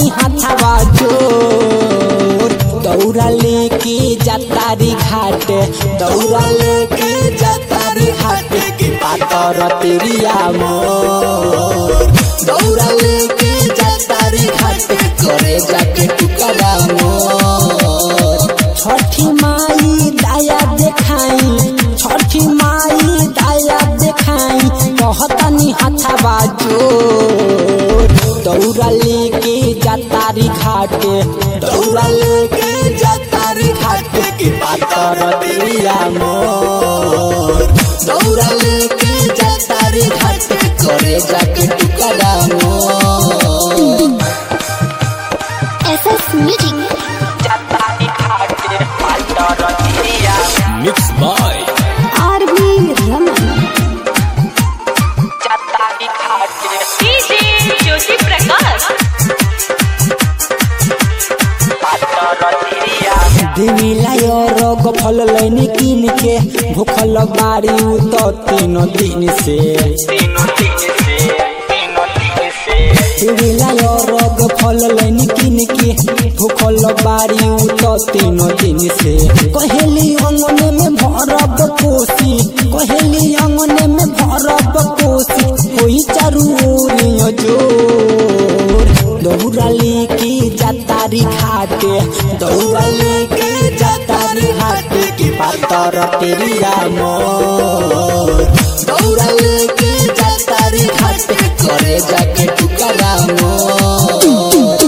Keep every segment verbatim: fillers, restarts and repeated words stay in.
कहतनी हाथवा जोर दौरा लेके जातारी घाट दौरा लेके जातारी घाट की पातर तेरिया मोर दौरा लेके जातारी घाट करे जाके टुकड़ा मोर छठी माई दया देखाई छठी माई दया देखाई कहतनी हाथवा जोर दौरा लेके जातारी घाट दौरा लेके जातारी घाट की पातर तेरिया मोर दौरा लेके जातारी घाट करे जाके टुकड़ा मोर एसएस म्यूजिक जातारी घाट पातर तेरिया मिक्स बाय आरबी रमन जातारी घाट डीजे ज्योति प्रकाश दिविला रोग फल लैनी किन के भूखल बारी तो तीनों दिन से दिविला रोग फल लैनी किन के भूखल बारी तो तीनों दिन से कहेली अंगने में भरब कोसी कहेली अंगने में भरब कोसी कोई चारू ओरियो जोर दौरा लेके जातारी घाट दौरा लेके जातारी घाट की पातर तेरिया मोर दौरा लेके जातारी घाट करे जाके टुकड़ा मोर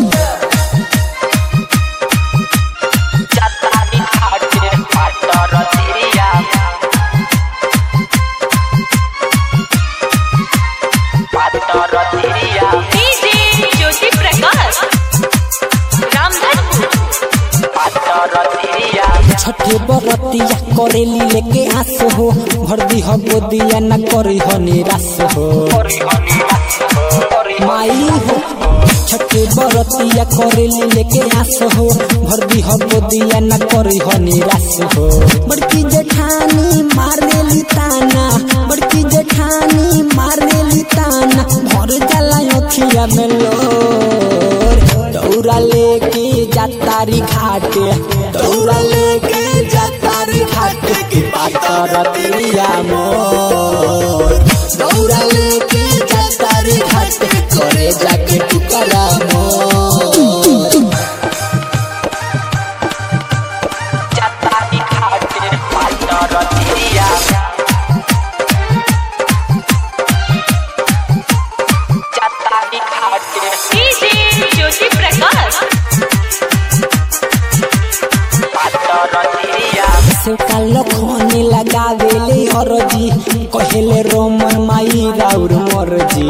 जातारी घाट पातर तेरिया पातर तेरिया डीजे ज्योति प्रकाश रामधनपुर छठे बरतिया करेली लेके आस हो भर दी हो गोदिया न करी हो निराश हो माई हो छठे बरतिया करेली लेके आस हो भर दी हो गोदिया न करी हो निराश हो बड़की जेठानी मारेली ताना बड़की जेठानी मारेली ताना भर जाला अखिया में लोर दौरा लेके जातारी घाट दौरा लेके जातारी घाट की पातर तेरिया मोर दौरा लेके जातारी घाट करे जाके टुकड़ा मोर जातारी घाट पातर तेरिया जातारी घाट डीजे ज्योति प्रकाश से कालो खोने लगावेले हरजी कहेले रोमन माई राउर मरजी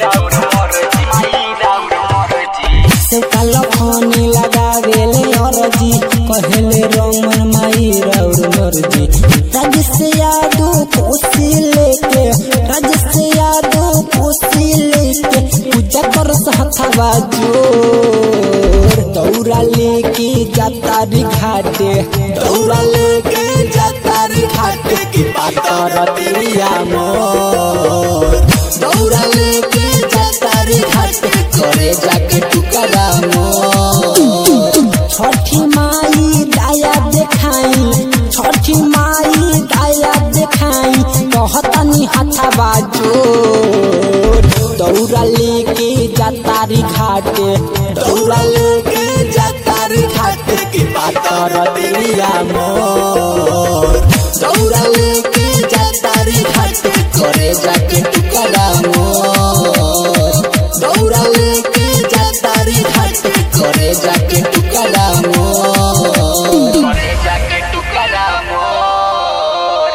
से कालो खोने लगावेले हरजी कहेले रोमन माई राउर मरजी राज से यादो कोसी लेके राज से यादो कोसी लेके पूजा कर हथवा जोर दौरा लेके जातारी घाट दौरा लेके जातारी घाट की पातर तेरिया मोर दौरा लेके जातारी घाट करे जाके टुकड़ा मोर छठी माई दया देखाई छठी माई दया देखाई कहतनी हाथवा जोर दौरा लेके जातारी घाट दौरा लेके जातारी घाट की पातर तेरिया मोर दौरा लेके जातारी घाट